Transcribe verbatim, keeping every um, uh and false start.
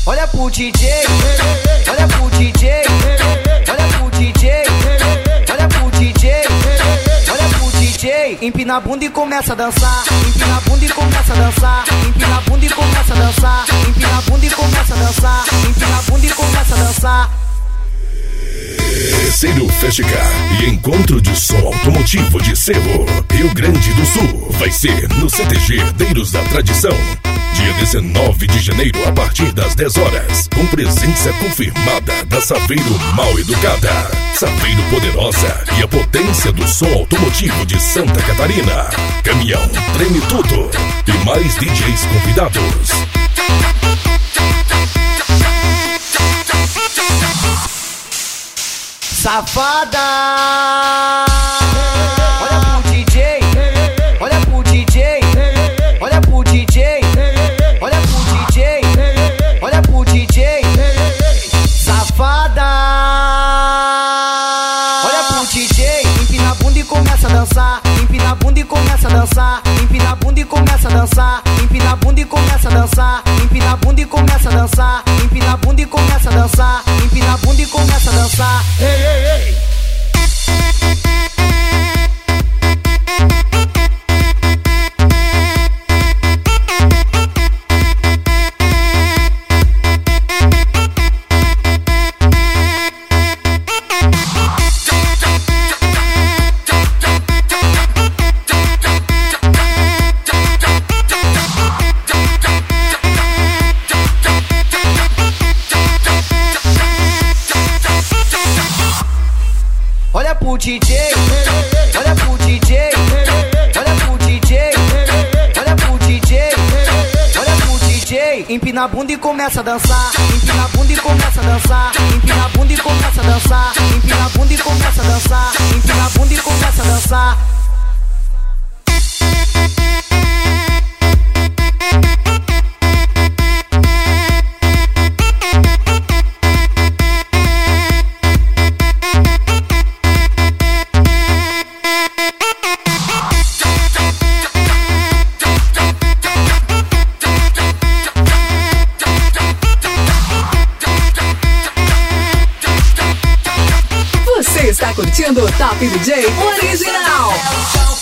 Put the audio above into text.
olha pro D J, olha pro D J, olha pro D J, olha pro D J, olha pro D J. Empina a bunda e começa a dançar, empina a bunda e começa a dançar, empina a bunda e começa a dançar, empina a bunda e começa a dançar, empina a bunda e começa a dançar. Terceiro Festicar e encontro de som automotivo de Cerro, Rio Grande do Sul. Vai ser no C T G Herdeiros da Tradição, dia dezenove de janeiro, a partir das dez horas. Com presença confirmada da Saveiro Mal Educada, Saveiro Poderosa e a potência do som automotivo de Santa Catarina. Caminhão Treme Tudo e mais D Js convidados. Safada, olha pro D J, olha pro D J, olha pro D J, olha pro D J, olha pro D J. Safada, olha pro D J, empina a bunda e começa a dançar, empina a bunda e começa a dançar, empina a bunda e começa a dançar, empina a bunda e começa a dançar, empina a bunda e começa a dançar, empina a bunda e começa a dançar, empina a bunda e começa a dançar. Ei, ei, ei. Olha pro D J, olha pro D J, olha pro D J, olha pro D J, olha pro D J. Empina a bunda e começa a dançar, empina a bunda e começa a dançar, empina a bunda e começa a dançar, empina a bunda e começa a dançar, empina a bunda e começa a dançar. Você está curtindo o Top D J Original.